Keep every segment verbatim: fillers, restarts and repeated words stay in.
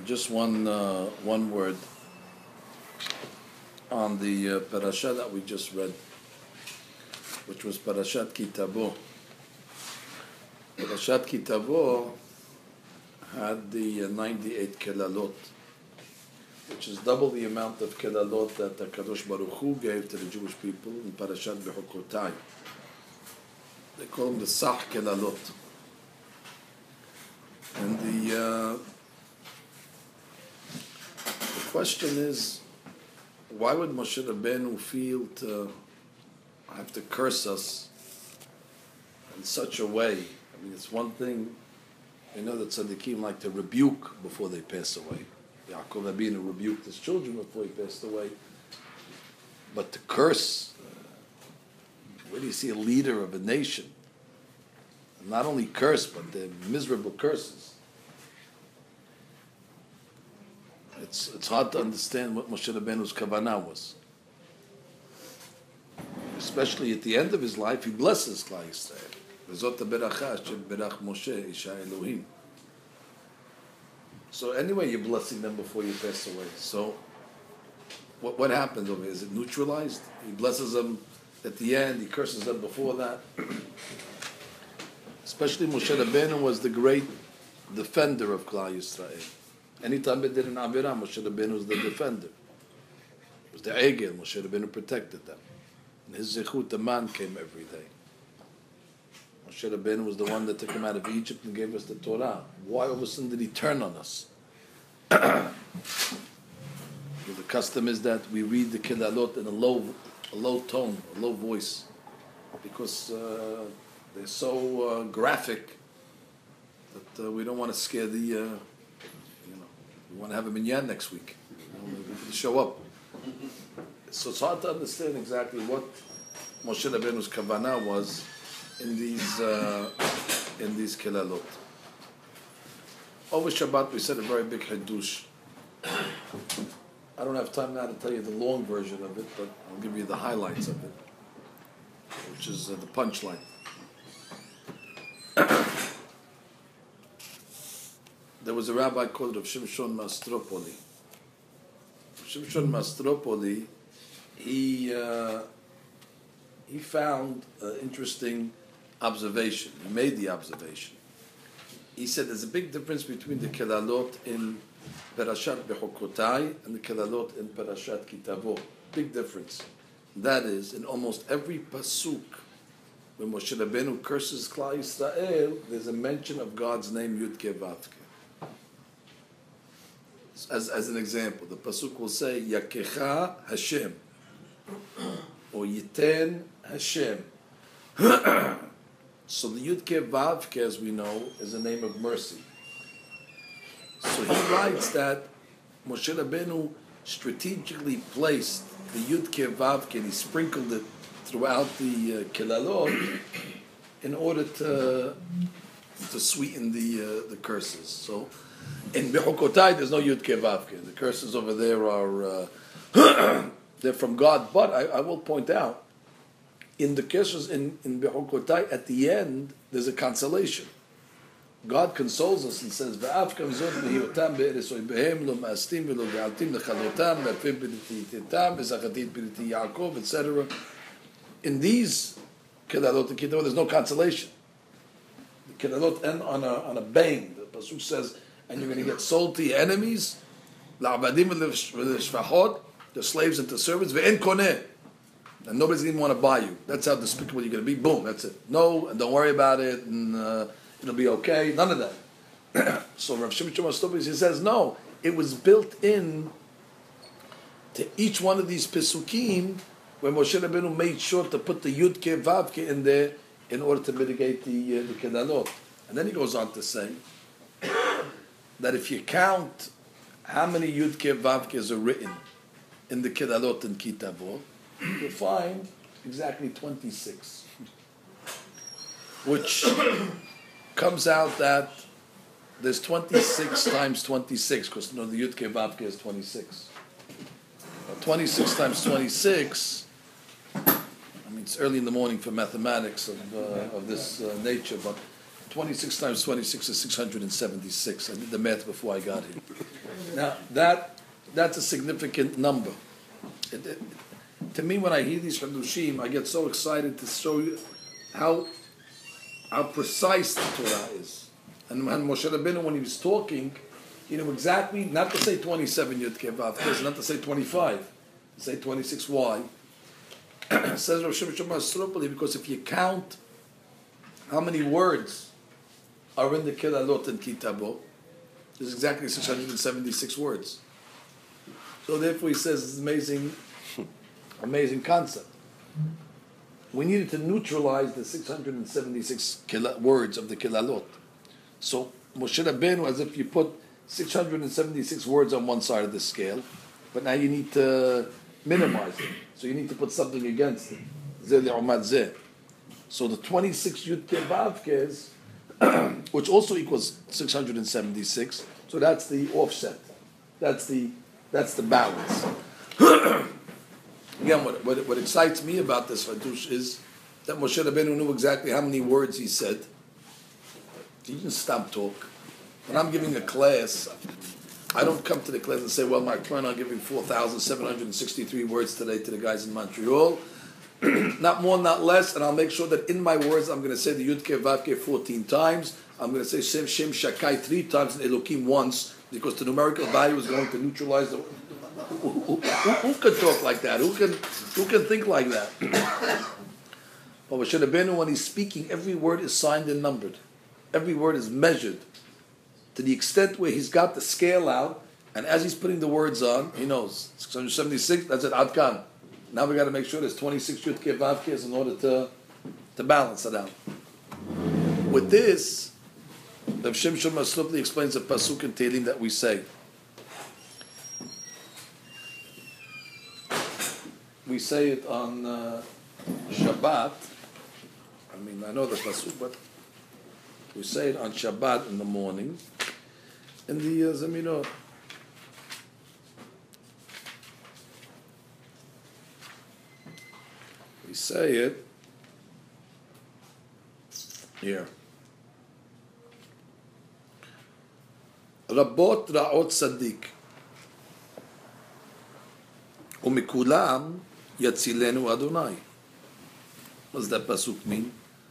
just one uh, one word on the uh, parasha that we just read, which was Parashat Ki Tavo. Parashat Ki Tavo had the uh, ninety-eight kelalot, which is double the amount of kelalot that the Kadosh Baruch Hu gave to the Jewish people in Parashat Bechukotai. They call them the Sah kelalot. And the, uh, the question is, why would Moshe Rabbeinu feel to have to curse us in such a way? I mean, it's one thing, you know, that tzaddikim like to rebuke before they pass away. Yaakov Abinu rebuked his children before he passed away. But to curse, uh, where do you see a leader of a nation? And not only curse, but they're miserable curses. It's it's hard to understand what Moshe Rabbeinu's kavanah was. Especially at the end of his life, he blesses Klal Yisrael. V'zot ha'beracha asher berach Moshe isha Elohim. So anyway, you're blessing them before you pass away. So what what happens over here? Is it neutralized? He blesses them at the end. He curses them before that. Especially Moshe Rabbeinu was the great defender of Klal Yisrael. Anytime they did an Avirah, Moshe Rabbeinu was the defender. It was the Egel. Moshe Rabbeinu protected them. And his Zechut, the man, came every day. Moshe Rabbeinu was the one that took him out of Egypt and gave us the Torah. Why all of a sudden did he turn on us? Well, the custom is that we read the Kelalot in a low, a low tone, a low voice, because uh, they're so uh, graphic that uh, we don't want to scare the, uh, you know, we want to have a minyan next week. You know, we show up. So it's hard to understand exactly what Moshe Rabbeinu's kavanah was in these uh, in these kelalot. Over Shabbat we said a very big hadush. I don't have time now to tell you the long version of it, but I'll give you the highlights of it, which is uh, the punchline. There was a rabbi called Rav Shimshon Mastropoli. Rav Shimshon Mastropoli, he uh, he found an interesting observation. He made the observation. He said there's a big difference between the kelalot in Parashat Bechukotai and the kelalot in Parashat Ki Tavo. Big difference. That is, in almost every pasuk, when Moshe Rabbeinu curses Klal Yisrael, there's a mention of God's name Yud Ke Vav Ke. As, as an example, the pasuk will say Yakecha Hashem or Yiten Hashem. So the Yud Ke Vav Ke, as we know, is a name of mercy. So he writes that Moshe Rabbeinu strategically placed the Yud Ke Vav Ke and he sprinkled it throughout the uh, Kelalot in order to to sweeten the uh, the curses. So in Bechukotai there's no Yud Ke Vav Ke. The curses over there are uh, they're from God. But I, I will point out, in the curses in, in Bechukotai, at the end, there's a consolation. God consoles us and says, "Va'afkam zot behiyotam be'eres oibehem lo ma'astim v'lo ve'altim lechalotam ve'afim b'niti yitetam v'zachatit b'niti Yaakov," et cetera. In these kelalot and kitavot, there's no consolation. The kelalot end on a on a bang. The pasuk says, "And you're going to get sold to your enemies, la'avadim v'leshvachot, the slaves and the servants, ve'en koneh." And nobody's going to want to buy you. That's how despicable you're going to be. Boom, that's it. No, and don't worry about it, and uh, it'll be okay. None of that. So Rav Shimshon Mastropoli, he says, no, it was built in to each one of these pesukim where Moshe Rabbeinu made sure to put the Yud Ke Vav Ke in there in order to mitigate the, uh, the kelalot. And then he goes on to say that if you count how many Yud Ke Vav Kes are written in the kelalot and Ki Tavo, you'll find exactly twenty-six, which comes out that there's twenty-six times twenty-six, because you know the Yud Ke Vav Ke is twenty-six. Well, twenty-six times twenty-six, I mean, it's early in the morning for mathematics of, uh, of this uh, nature, but twenty-six times twenty-six is six hundred seventy-six. I did the math before I got here. Now that that's a significant number. It, it, to me, when I hear these Hadushim, I get so excited to show you how how precise the Torah is. And when Moshe Rabbeinu, when he was talking, he knew exactly not to say twenty-seven Yud Kei Vav Kei, not to say twenty-five, to say twenty-six. Why? Says Rav Shimon Masropoli, because if you count how many words are in the Kilalot and Kitabo, there's exactly six hundred seventy-six words. So therefore he says it's amazing, amazing concept. We needed to neutralize the six hundred seventy-six kila- words of the Kilalot. So Moshe Rabbeinu, as if you put six hundred seventy-six words on one side of the scale, but now you need to minimize it. So you need to put something against it. Zeh li'umad zeh. So the twenty-six Yud Kei Vav Keis, which also equals six hundred seventy-six, so that's the offset. That's the that's the balance. Again, what, what what excites me about this Hadush is that Moshe Rabbeinu knew exactly how many words he said. He didn't stop talk. When I'm giving a class, I don't come to the class and say, well, I plan on giving four thousand seven hundred sixty-three words today to the guys in Montreal. Not more, not less, and I'll make sure that in my words I'm going to say the Yud Kei Vav Kei fourteen times. I'm going to say Shem Shem Shakai three times and Elokim once, because the numerical value is going to neutralize the... Who, who, who, who can talk like that? Who can who can think like that? But Moshe Rabbeinu, when he's speaking, every word is signed and numbered. Every word is measured to the extent where he's got the scale out, and as he's putting the words on, he knows six hundred seventy-six. That's it. Adkan. Now we got to make sure there's twenty-six Yud Kei Vav Keis in order to to balance it out. With this, Rav Shimshon Masropli explains a pasuk in Tehillim that we say. We say it on uh, Shabbat. I mean, I know the pasuk, but we say it on Shabbat in the morning. In the uh, Zeminot. We say it here. Rabot ra'ot tzaddik. Umikulam yatzilenu Adonai. What does that pasuk mean?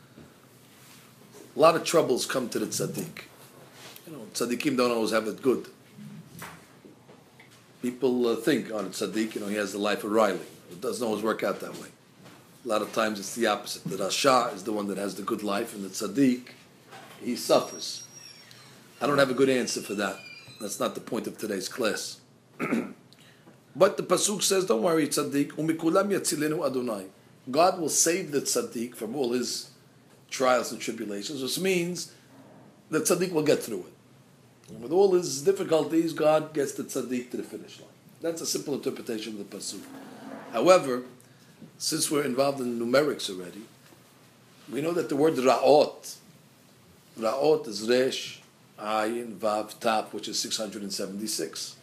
A lot of troubles come to the tzaddik. You know, tzaddikim don't always have it good. People uh, think on oh, tzaddik, you know, he has the life of Riley. It doesn't always work out that way. A lot of times it's the opposite. The Rasha is the one that has the good life, and the tzaddik, he suffers. I don't have a good answer for that. That's not the point of today's class. But the pasuk says, don't worry, tzaddik, umikulam yatzilenu Adonai. God will save the tzaddik from all his trials and tribulations, which means the tzaddik will get through it. And with all his difficulties, God gets the tzaddik to the finish line. That's a simple interpretation of the pasuk. However, since we're involved in numerics already, we know that the word ra'ot, ra'ot is resh, ayin, vav, taf, which is six hundred seventy-six.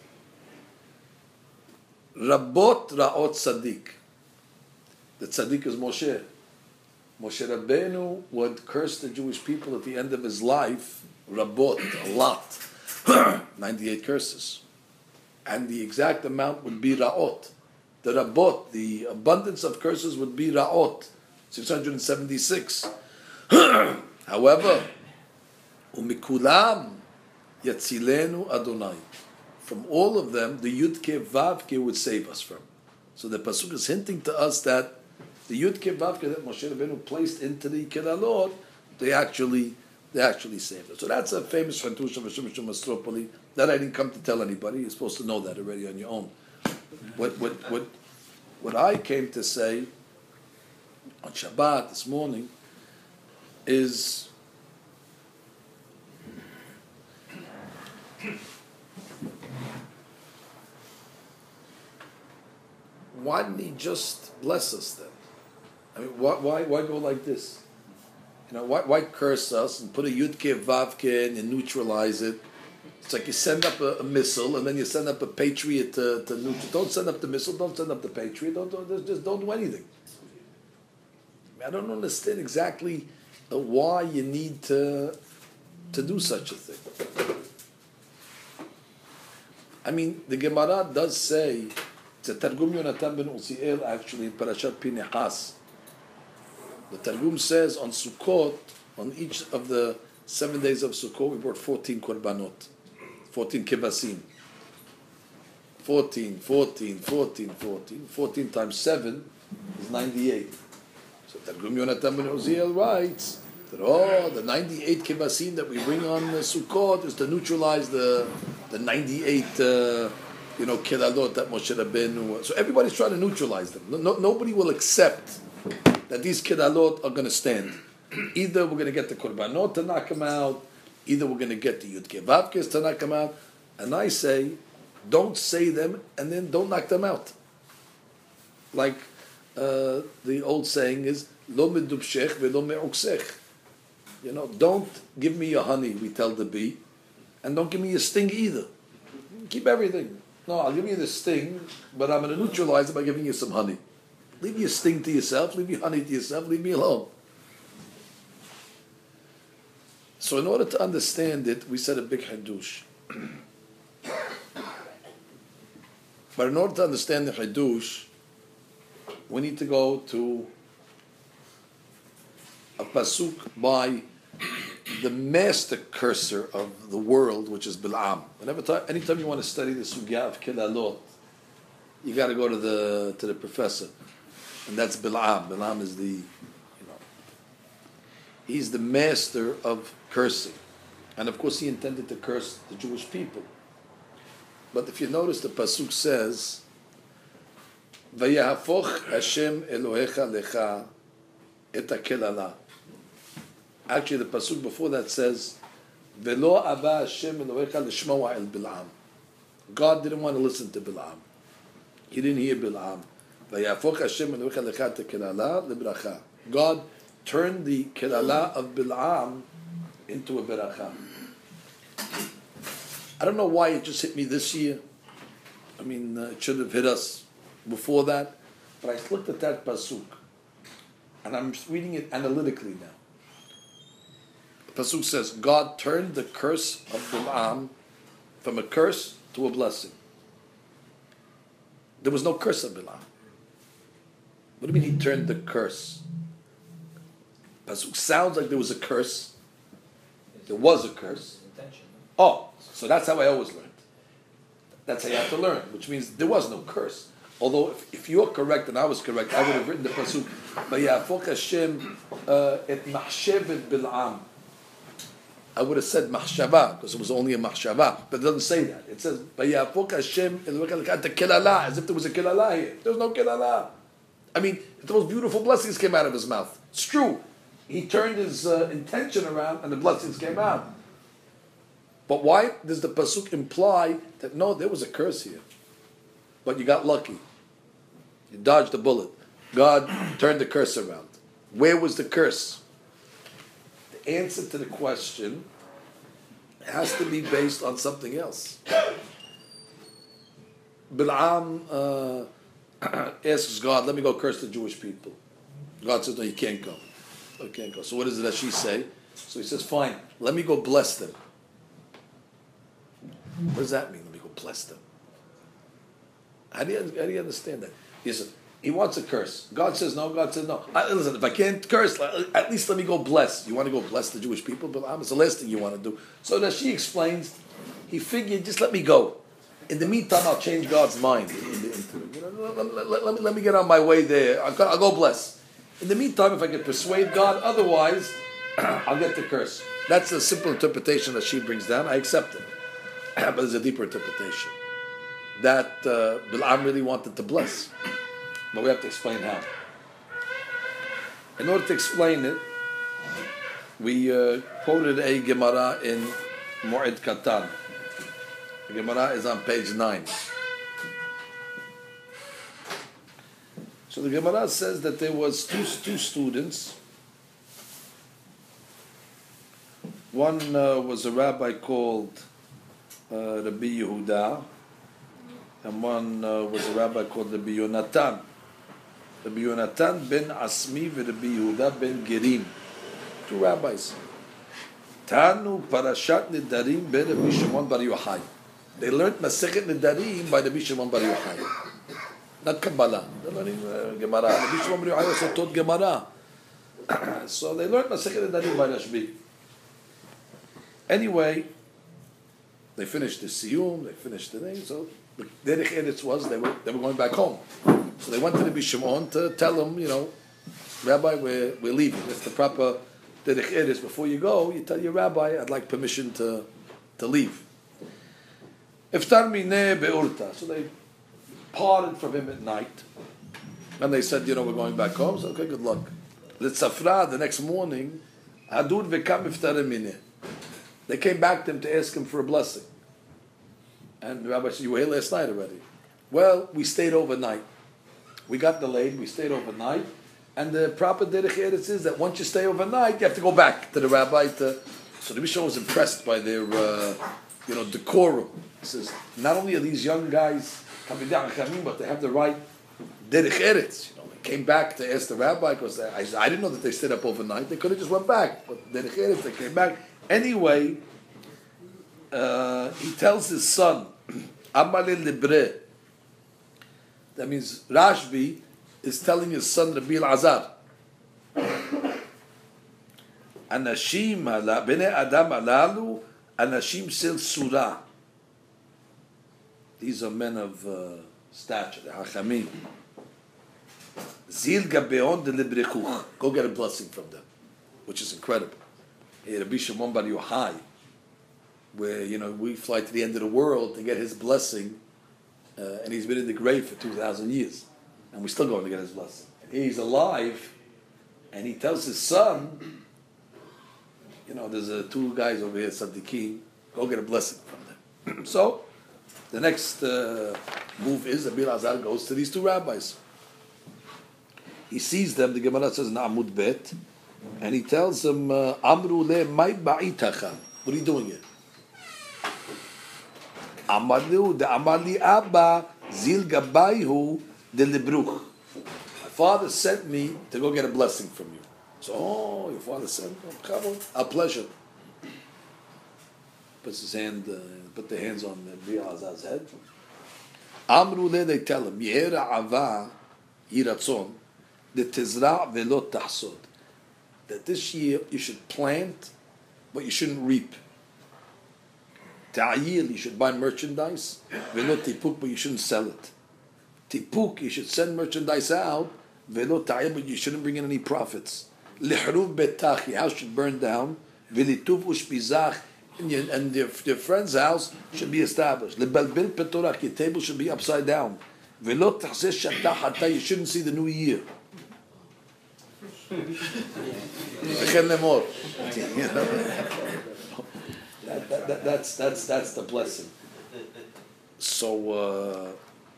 Rabot ra'ot tzaddik. The tzaddik is Moshe. Moshe Rabbeinu would curse the Jewish people at the end of his life, rabot, a lot, ninety-eight curses. And the exact amount would be ra'ot. The rabot, the abundance of curses would be ra'ot, six hundred seventy-six. However, umikulam yatzilenu Adonai. From all of them, the Yud Kei Vav Kei would save us from. So the pasuk is hinting to us that the Yud Kei Vav Kei that Moshe Rabbeinu placed into the Kilalot, they actually they actually saved us. So that's a famous Hadush of Rav Shimshon Masropoli that I didn't come to tell anybody. You're supposed to know that already on your own. What what what what I came to say on Shabbat this morning is why didn't he just bless us then? I mean, why why why go like this? You know, why why curse us and put a Yud Kei Vav Kei in and neutralize it? It's like you send up a, a missile and then you send up a patriot to, to neutralize. Don't send up the missile. Don't send up the patriot. Don't, don't just don't do anything. I, mean, I don't understand exactly uh, why you need to to do such a thing. I mean, the Gemara does say, it's a Targum Yonatan ben Uziel actually in Parashat Pinehas. The Targum says on Sukkot, on each of the seven days of Sukkot, we brought fourteen korbanot, fourteen kibasim. fourteen, fourteen, fourteen, fourteen. fourteen times seven is ninety-eight. So Targum Yonatan ben Uziel writes that, oh, the ninety-eight kibasim that we bring on uh, Sukkot is to neutralize the the ninety-eight uh, you know, kelalot that Moshe Rabbeinu. So everybody's trying to neutralize them. No, no, nobody will accept that these kelalot are going to stand. Either we're going to get the korbanot to knock them out, either we're going to get the yudke vavkes to knock them out. And I say, don't say them and then don't knock them out. Like uh, the old saying is, lo medubshech velo me'uksech. You know, don't give me your honey, we tell the bee, and don't give me your sting either. Keep everything. No, I'll give you the sting, but I'm going to neutralize it by giving you some honey. Leave your sting to yourself, leave your honey to yourself, leave me alone. So in order to understand it, we said a big hadush. But in order to understand the hadush, we need to go to a pasuk by the master cursor of the world, which is Bil'am. Whenever time, anytime you want to study the sugya of kelalot, you got to go to the to the professor, and that's Bil'am. Bil'am is the, you know, he's the master of cursing, and of course he intended to curse the Jewish people. But if you notice, the pasuk says, "Vayahafoch Hashem Elohecha lecha et hakelala." Actually, the pasuk before that says, "Velo ava Hashem Elohecha lishmoa el Bil'am." God didn't want to listen to Bil'am. He didn't hear Bil'am. "Vayahafoch Hashem Elohecha lecha et hakelala lebracha." God turned the kelala of Bil'am into a beracha. I don't know why it just hit me this year. I mean, uh, it should have hit us before that. But I looked at that pasuk, and I'm reading it analytically now. The pasuk says, God turned the curse of Bil'am from a curse to a blessing. There was no curse of Bil'am. What do you mean he turned the curse? Pasuk sounds like there was a curse. There was a curse. Oh, so that's how I always learned. That's how you have to learn, which means there was no curse. Although, if, if you're correct and I was correct, I would have written the pasuk, "Vayafok Hashem et mahshevet Bil'am." I would have said mahshava because it was only a mahshava, but it doesn't say that. It says "Vayafok Hashem et kelala," as if there was a kelala here. There was no kelala. I mean, the most beautiful blessings came out of his mouth. It's true. He turned his uh, intention around, and the blessings came out. But why does the pasuk imply that no, there was a curse here, but you got lucky, you dodged the bullet, God turned the curse around? Where was the curse? The answer to the question has to be based on something else. Bil'am uh, asks God, "Let me go curse the Jewish people." God says, "No, you can't go. You can't go." So what does the Rashi say? So he says, "Fine, let me go bless them." What does that mean? Let me go bless them. How do you, how do you understand that? He says, he wants a curse. God says no. God says no. I, listen, if I can't curse, at least let me go bless. You want to go bless the Jewish people? But it's the last thing you want to do. So that she explains, he figured, just let me go. In the meantime, I'll change God's mind. In the, into, you know, let, let, let, let, me, let me get on my way there. I'll, I'll go bless. In the meantime, if I can persuade God, otherwise, I'll get the curse. That's the simple interpretation that she brings down. I accept it. But there's a deeper interpretation. That uh, Bil'am really wanted to bless. But we have to explain how. In order to explain it, we uh, quoted a Gemara in Moed Katan. The Gemara is on page nine. So the Gemara says that there was two, two students. One uh, was a rabbi called uh, Rabbi Yehuda, and one uh, was a rabbi called Rabbi Yonatan. Rabbi Yonatan ben Asmi and Rabbi Yehuda ben Gerim. Two rabbis. Tanu Parashat Nedarim ben Rabbi Shimon bar Yochai. They learned Masechet Nedarim by the Bishimon Bar Yochai. Not Kabbalah. They're learning uh, Gemara. The Bishimon Bar Yochai also taught Gemara. So they learned Masechet Nedarim by Rashbi. Anyway, they finished the Siyum, they finished the thing, so the Derech Eretz was, they were, they were going back home. So they went to the Bishimon to tell him, you know, Rabbi, we're, we're leaving. That's the proper Derech Eretz. Before you go, you tell your Rabbi, I'd like permission to, to leave. Iftar mineh be'urta. So they parted from him at night. And they said, you know, we're going back home. So, okay, good luck. L'tzafra, the next morning, Hadur v'kam iftar mineh. They came back to him to ask him for a blessing. And the rabbi said, you were here last night already. Well, we stayed overnight. We got delayed, we stayed overnight. And the proper derech eretz is that once you stay overnight, you have to go back to the rabbi to... So the Bishop was impressed by their, uh, you know, decorum. He says, not only are these young guys coming down, but they have the right derech eretz. You know, they came back to ask the rabbi, because I, I didn't know that they stayed up overnight. They could have just went back. But derech eretz, they came back. Anyway, uh, he tells his son, Amale Libre. That means Rashbi is telling his son Rabbi Elazar. Anashim ala bnei Adam alalu anashim sel surah. These are men of uh, stature, the Hachamim. Zil gabeon de librekuch. Go get a blessing from them, which is incredible. Rabbi Shimon Bar Yochai, where, you know, we fly to the end of the world to get his blessing, uh, and he's been in the grave for two thousand years, and we're still going to get his blessing. And he's alive, and he tells his son, you know, there's uh, two guys over here, Tzaddikim, go get a blessing from them. So, the next uh, move is that Rabbi Elazar goes to these two rabbis. He sees them, the Gemara says in Amud Bet, and he tells them, Amru le may ba'itacha. What are you doing here? Amalu de amali abba zil gabayhu de libruch. My father sent me to go get a blessing from you. So, oh, your father sent me. A pleasure. Puts his hand, uh, put the hands on Rabbi Elazar's head. Amru le, they tell him, Yehera ava yiratzon de tizra velot tahsod. That this year you should plant, but you shouldn't reap. Ta'ayil, you should buy merchandise. Velo tipuk, but you shouldn't sell it. Tipuk, you should send merchandise out. Velo ta'ayil, but you shouldn't bring in any profits. Lihruf betach, your house should burn down. Velituv ushpizach, and your, and your, your friend's house should be established. Lebalbil petorach, your table should be upside down. Velo ta'zeh shatah hatah, you shouldn't see the new year. that, that, that, that's that's that's the blessing. So uh,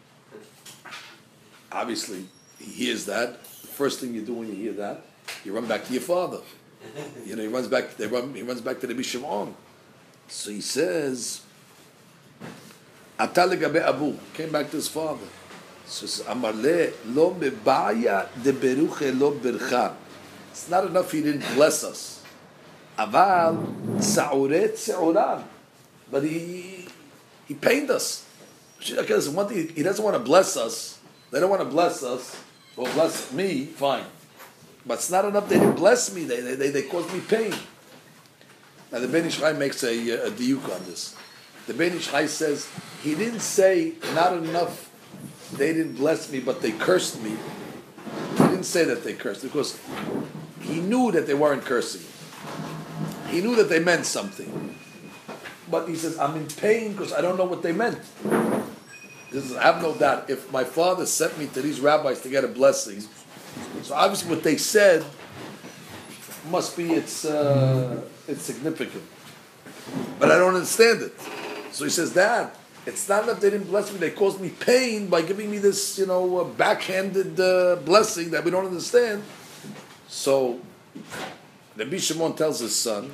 obviously he hears that. The first thing you do when you hear that, you run back to your father. You know, he runs back. They run. He runs back to the Bishimon. So he says, "Ata legabe Abu." Came back to his father. So Amarle lo mebaya de beruche lo bercha. It's not enough he didn't bless us. Aval sa'uret se'oran. But he he pained us. One thing, he doesn't want to bless us. They don't want to bless us. Well, bless me, fine. But it's not enough they didn't bless me. They they, they, they caused me pain. Now the Ben Ish Chai makes a, a diuk on this. The Ben Ish Chai says, he didn't say not enough they didn't bless me, but they cursed me. He didn't say that they cursed, because he knew that they weren't cursing. He knew that they meant something. But he says, I'm in pain because I don't know what they meant. This is, I have no doubt, if my father sent me to these rabbis to get a blessing, so obviously what they said must be it's, uh, it's significant. But I don't understand it. So he says, Dad, it's not that they didn't bless me, they caused me pain by giving me this, you know, uh, backhanded uh, blessing that we don't understand. So, Rabbi Shimon tells his son,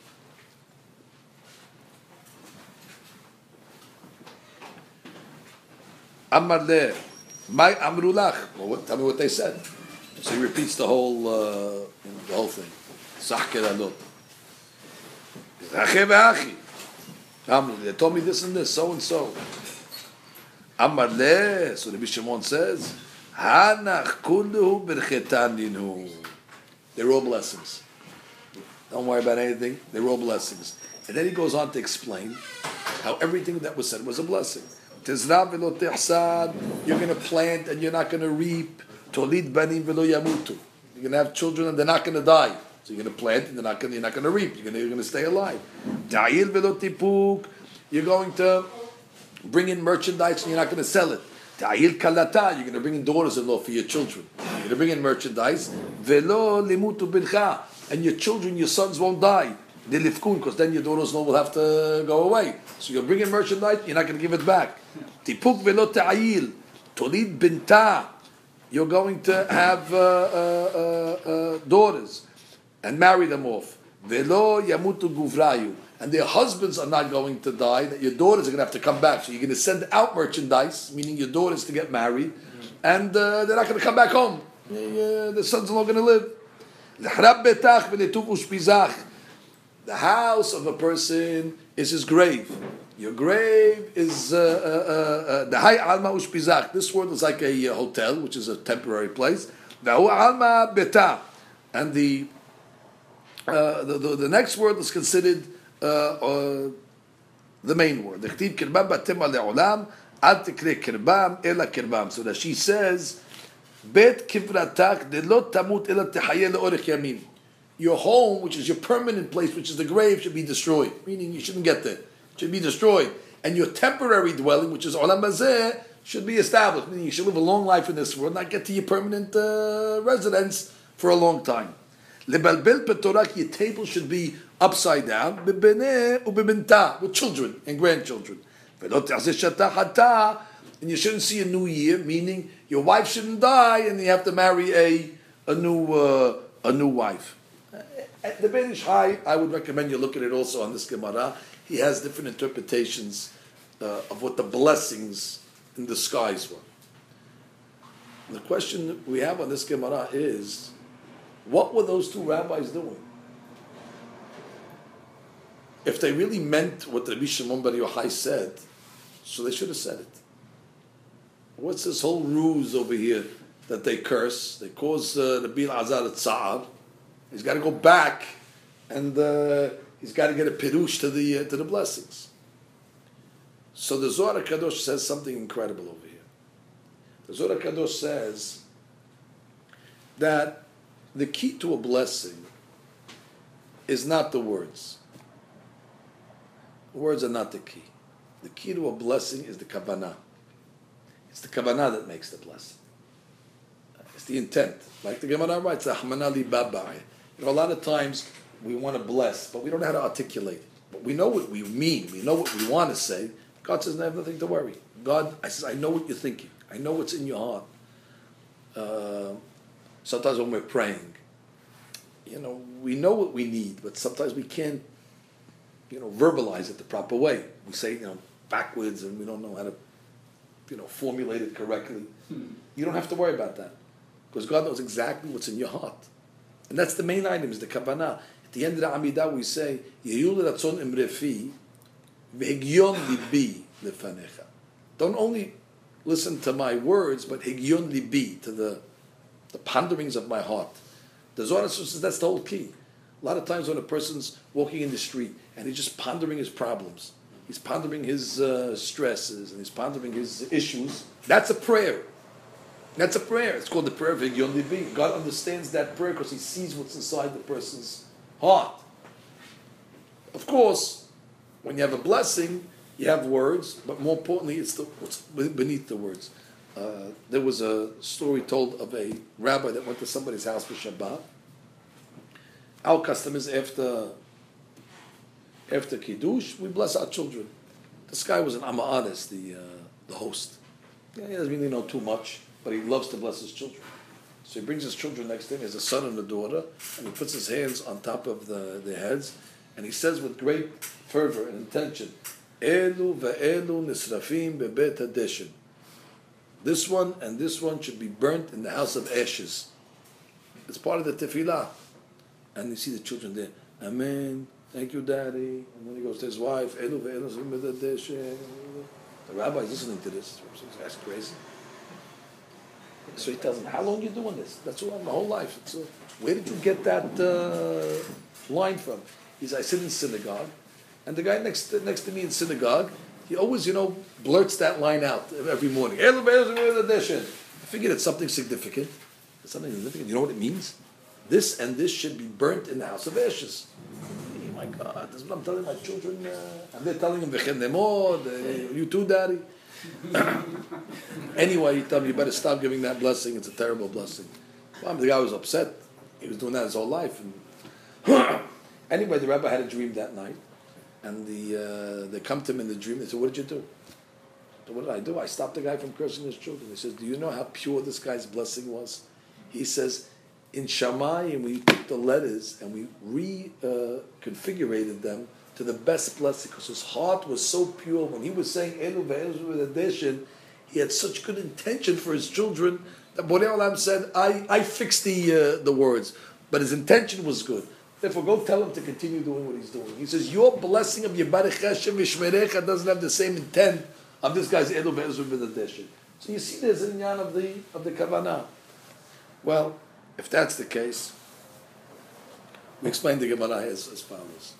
Amar le, my amrulach. Well, tell me what they said. So he repeats the whole, uh, the whole thing. Sach kelalot. Rache ve'achi. They told me this and this, so and so. Amar le, so Rabbi Shimon says, Hanach kullu birchetaninu. They're all blessings. Don't worry about anything. They're all blessings. And then he goes on to explain how everything that was said was a blessing. Tizra v'lo tehsad. You're going to plant and you're not going to reap. Tolid banim v'lo yamutu. You're going to have children and they're not going to die. So you're going to plant and they're not going, you're not going to reap. You're going to, you're going to stay alive. Ta'il v'lo tipuk. You're going to bring in merchandise and you're not going to sell it. Ta'il kalata. You're going to bring in daughters-in-law for your children. You're going to bring in merchandise. V'lo limutu bincha. And your children, your sons won't die. Because then your daughters-in-law will have to go away. So you're bringing merchandise, you're not going to give it back. Tipuk velo ta'ayil, tolid binta. You're going to have uh, uh, uh, uh, daughters and marry them off. Velo yamutu guvrayu. And their husbands are not going to die, that your daughters are going to have to come back. So you're going to send out merchandise, meaning your daughters to get married, and uh, they're not going to come back home. Uh, the sons are not going to live. The house of a person is his grave. Your grave is the Hay Alma Ushpizach. This word is like a hotel, which is a temporary place. Alma Beta, and the, uh, the, the the next word is considered uh, uh, the main word. So that she says, Bet kivratak de lo tamut ela tehayeh leorech yamin. Your home, which is your permanent place, which is the grave, should be destroyed. Meaning you shouldn't get there. It should be destroyed. And your temporary dwelling, which is olam hazeh, should be established. Meaning you should live a long life in this world, not get to your permanent uh, residence for a long time. Lebalbel petorak, your table should be upside down, bebeneh ubebenta, with children and grandchildren. Velot ta'aseh shatah hatah, and you shouldn't see a new year, meaning your wife shouldn't die, and you have to marry a a new uh, a new wife. At the Ben Ish Hai, I would recommend you look at it also on this Gemara. He has different interpretations uh, of what the blessings in the skies were. And the question we have on this Gemara is, what were those two rabbis doing? If they really meant what Rabbi Shimon Bar Yochai said, so they should have said it. What's this whole ruse over here that they curse? They cause uh, Rabbi Elazar a tsa'ar. He's got to go back, and uh, he's got to get a pirush to the uh, to the blessings. So the Zohar Kadosh says something incredible over here. The Zohar Kadosh says that the key to a blessing is not the words. The words are not the key. The key to a blessing is the kavanah. It's the kavanah that makes the blessing. It's the intent. Like the Gemara writes, "Ahmana li babai." You know, a lot of times we want to bless, but we don't know how to articulate it. But we know what we mean. We know what we want to say. God says, "I have nothing to worry." God, I says, "I know what you're thinking. I know what's in your heart." Uh, sometimes when we're praying, you know, we know what we need, but sometimes we can't, you know, verbalize it the proper way. We say, you know, backwards, and we don't know how to, you know, formulate it correctly. Hmm. You don't have to worry about that, because God knows exactly what's in your heart. And that's the main item, is the kavanah. At the end of the Amidah we say, Yehiyul ratzon imrefi, v'higyon libi lefanecha. Don't only listen to my words, but higyon libi, to the, the ponderings of my heart. The Zohar says that's the whole key. A lot of times when a person's walking in the street and he's just pondering his problems, he's pondering his uh, stresses, and he's pondering his issues, that's a prayer. That's a prayer. It's called the prayer of Higyon Libi. God understands that prayer because He sees what's inside the person's heart. Of course, when you have a blessing, you have words, but more importantly, it's the, what's beneath the words. Uh, there was a story told of a rabbi that went to somebody's house for Shabbat. Our custom is after after Kiddush, we bless our children. This guy was an Ama'anis, the uh, the host. Yeah, he doesn't really know too much, but he loves to bless his children. So he brings his children next to him. He has a son and a daughter, and he puts his hands on top of the, their heads, and he says with great fervor and intention, Elu ve'elu nisrafim bebet hadeshin. This one and this one should be burnt in the house of ashes. It's part of the tefillah. And you see the children there, Amen, Thank you, Daddy. And then he goes to his wife. Elu ve'elu zimidadeshe. The rabbi is listening to this. That's crazy. So he tells him, how long are you doing this? That's all my whole life. It's, uh, where did you get that uh, line from? He says, I sit in synagogue, and the guy next to, next to me in synagogue, he always, you know, blurts that line out every morning. I figured it's something significant. It's something significant. You know what it means? This and this should be burnt in the house of ashes. Oh my God, that's what I'm telling my children. Uh, and they're telling him, uh, you too, Daddy. Anyway, he told me, you better stop giving that blessing. It's a terrible blessing. Well, the guy was upset. He was doing that his whole life. And anyway, the rabbi had a dream that night. And the, uh, they come to him in the dream. They said, what did you do? So what did I do? I stopped the guy from cursing his children. He says, do you know how pure this guy's blessing was? He says, in Shammai, and we took the letters and we reconfigurated uh, them to the best blessing, because his heart was so pure. When he was saying Elu ve'elu with addition, he had such good intention for his children that Borei Olam said, I, I fixed the uh, the words, but his intention was good. Therefore, go tell him to continue doing what he's doing. He says, your blessing of Yibarech Hashem V'Shmerecha doesn't have the same intent of this guy's Elu ve'elu with addition. So you see there's an inyan of the, of the Kavanah. Well, if that's the case, we explain the Gemara as, as follows.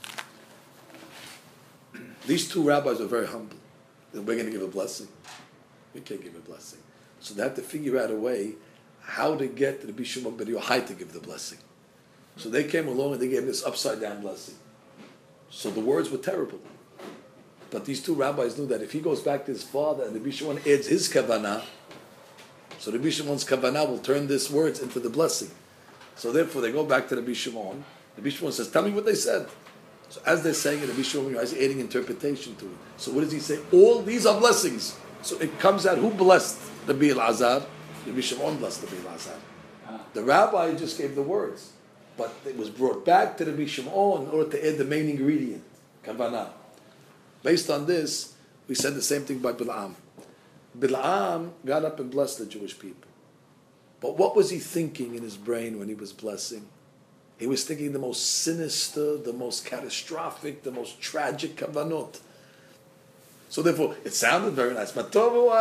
These two rabbis are very humble. We're going to give a blessing. We can't give a blessing. So they have to figure out a way how to get the Bishum ben Yochai to give the blessing. So they came along and they gave this upside down blessing. So the words were terrible. But these two rabbis knew that if he goes back to his father and the Bishum adds his kavanah, so the Bishimon's kavanah will turn these words into the blessing. So therefore they go back to the Bishimon. The Bishimon says, tell me what they said. So as they're saying it, the Bishimon is adding interpretation to it. So what does he say? All these are blessings. So it comes out, who blessed the Bil Azar? The Bishimon blessed the Bil Azar. The rabbi just gave the words. But it was brought back to the Bishimon in order to add the main ingredient, kavanah. Based on this, we said the same thing by Bil'am. Bil'am got up and blessed the Jewish people. But what was he thinking in his brain when he was blessing? He was thinking the most sinister, the most catastrophic, the most tragic kavanot. So therefore, it sounded very nice. But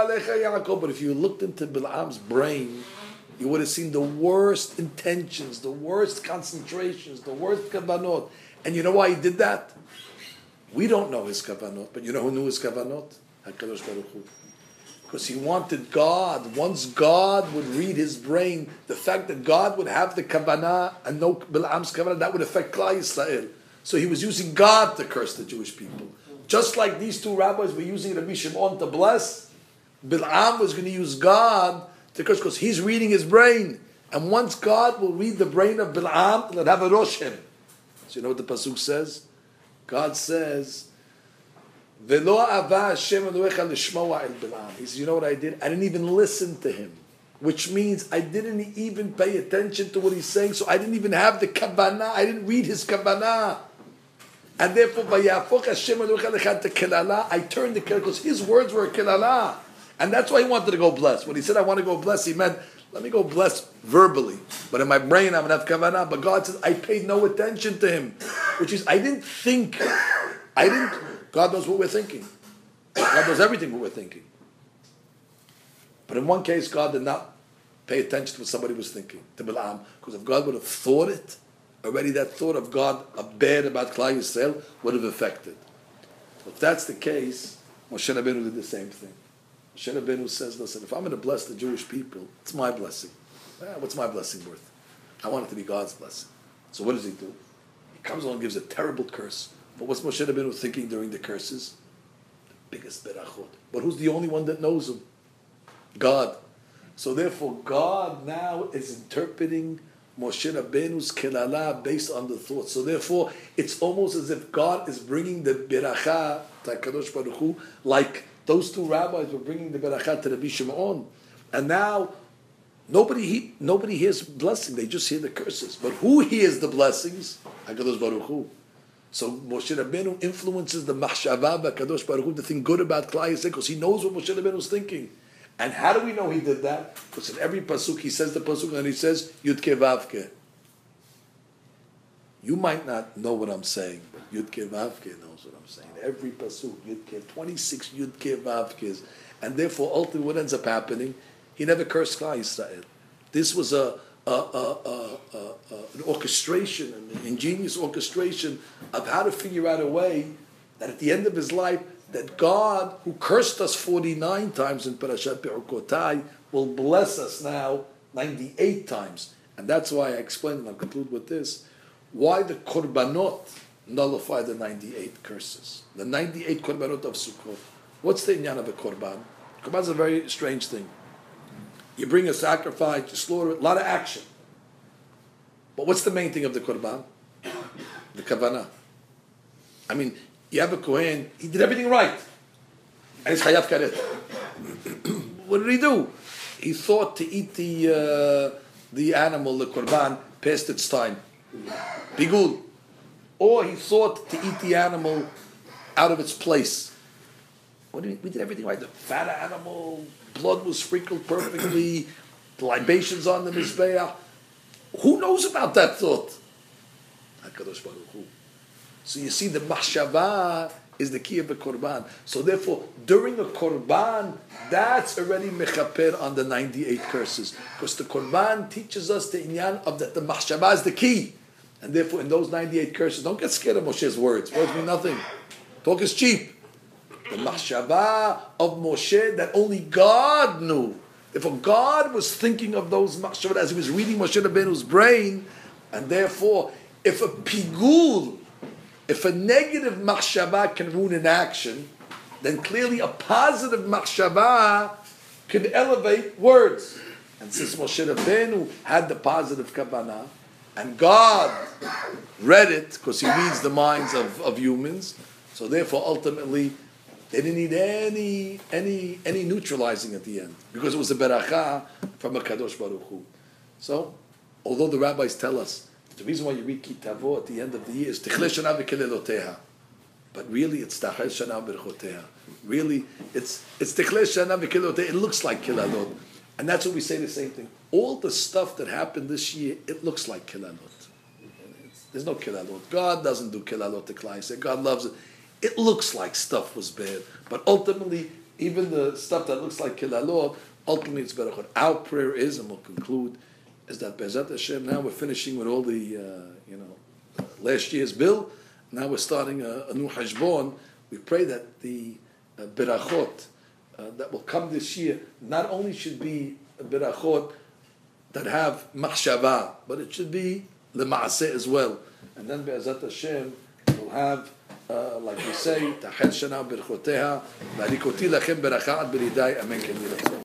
if you looked into Bil'am's brain, you would have seen the worst intentions, the worst concentrations, the worst kavanot. And you know why he did that? We don't know his kavanot, but you know who knew his kavanot? HaKadosh Baruch Hu. Because he wanted God. Once God would read his brain, the fact that God would have the kavanah and no Bil'am's kavanah, that would affect Klal Yisrael. So he was using God to curse the Jewish people. Just like these two rabbis were using Rabbi Shimon to bless, Bil'am was going to use God to curse, because he's reading his brain. And once God will read the brain of Bil'am, it'll have a roshem. So you know what the pasuk says? God says, Velo ava Hashem Elohecha lishmoa el Bil'am. He says, you know what I did? I didn't even listen to him. Which means I didn't even pay attention to what he's saying, so I didn't even have the kavanah. I didn't read his kavanah. And therefore, Vayafoch Hashem Elohecha lecha to kelala, I turned the kelala, because his words were kelala. And that's why he wanted to go bless. When he said, I want to go bless, he meant, let me go bless verbally. But in my brain, I'm going to have kavanah. But God says, I paid no attention to him. Which is, I didn't think. I didn't. God knows what we're thinking. God knows everything what we're thinking. But in one case, God did not pay attention to what somebody was thinking, to Bil'am. Because if God would have thought it, already that thought of God, a bad about Klal Yisrael, would have affected. If that's the case, Moshe Rabbeinu did the same thing. Moshe Rabbeinu says, listen, if I'm going to bless the Jewish people, it's my blessing. Eh, what's my blessing worth? I want it to be God's blessing. So what does he do? He comes along and gives a terrible curse. But what's Moshe Rabbeinu thinking during the curses? The biggest berachot. But who's the only one that knows him? God. So therefore, God now is interpreting Moshe Rabbeinu's kelala based on the thought. So therefore, it's almost as if God is bringing the beracha to HaKadosh Baruch Hu, like those two rabbis were bringing the beracha to Rabbi Shimon. And now, nobody he, nobody hears blessing, they just hear the curses. But who hears the blessings? HaKadosh Baruch Hu. So Moshe Rabbeinu influences the machshava HaKadosh Baruch Hu to think good about Klal Yisrael, because he knows what Moshe Rabbeinu is thinking. And how do we know he did that? Because in every pasuk he says the pasuk and he says Yudke Vavke. You might not know what I'm saying, but Yudke Vavke knows what I'm saying. Every pasuk, Yudke, twenty-six Yudke Vavkes, and therefore ultimately what ends up happening, he never cursed Klal Yisrael. This was a, a, a, a, a, a an orchestration, an ingenious orchestration of how to figure out a way that at the end of his life, that God, who cursed us forty-nine times in Parashat Be'ukotai, will bless us now ninety-eight times. And that's why I explained, and I'll conclude with this, why the Korbanot nullify the ninety-eight curses. The ninety-eight Korbanot of Sukkot. What's the inyan of a Korban? Korban is a very strange thing. You bring a sacrifice, you slaughter it, a lot of action. But what's the main thing of the Korban? The Kavanah. I mean, you have a Kohen, he did everything right. And he's Chayav Karet. What did he do? He thought to eat the uh, the animal, the Korban, past its time. Bigul. Or he thought to eat the animal out of its place. What did we, we did everything right. The fat animal, blood was sprinkled perfectly, the libations on the Mizbeah. Who knows about that thought? HaKadosh Baruch Hu. So you see, the machshava is the key of the korban. So therefore, during a korban, that's already mechaper on the ninety-eight curses. Because the korban teaches us the inyan of that the machshava is the key. And therefore, in those ninety-eight curses, don't get scared of Moshe's words. Words mean nothing. Talk is cheap. The machshava of Moshe that only God knew. If God was thinking of those machshavot as he was reading Moshe Rabbeinu's brain, and therefore, if a pigul, if a negative machshava can ruin an action, then clearly a positive machshava can elevate words. And since Moshe Rabbeinu had the positive kavanah, and God read it, because he reads the minds of, of humans, so therefore ultimately they didn't need any any any neutralizing at the end, because it was a beracha from a Kadosh Baruch Hu. So, although the rabbis tell us the reason why you read Kitavo at the end of the year is Tichle Shana v'Keleloteha, but really it's Tachel Shana v'Berchoteha. Really, it's it's Tichle Shana v'Keleloteha. It looks like Kilalot, and that's what we say the same thing. All the stuff that happened this year, it looks like Kilalot. There's no Kilalot. God doesn't do Kilalot to Klal Yisrael. God loves it. It looks like stuff was bad, but ultimately, even the stuff that looks like Kilalot, ultimately it's better. Our prayer is, and we'll conclude, is that Be'ezrat Hashem, now we're finishing with all the, uh, you know, uh, last year's bill. Now we're starting a, a new Hashbon. We pray that the uh, Berachot uh, that will come this year not only should be a Berachot that have Machshava, but it should be L'Maaseh as well. And then Be'ezrat Hashem will have, uh, like we say, Tachel Shana Berchoteha, V'arikoti Lachem Berachat B'ridai, Amen.